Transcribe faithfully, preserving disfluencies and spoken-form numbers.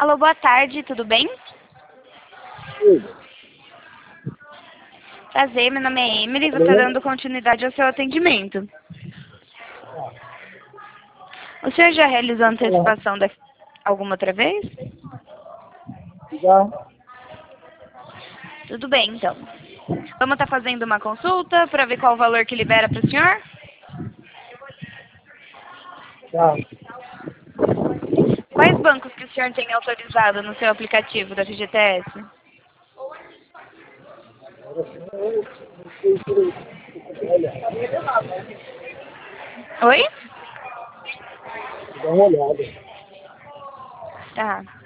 Alô, boa tarde, tudo bem? Tudo. Prazer, meu nome é Emily, vou estar dando continuidade ao seu atendimento. O senhor já realizou antecipação da... alguma outra vez? Já? Tudo bem, então. Vamos estar fazendo uma consulta para ver qual o valor que libera para o senhor? Já. Quais bancos que o senhor tem autorizado no seu aplicativo da F G T S? Agora sim, eu não sei se eu vou olhar. Oi? Vou dar uma olhada. Tá.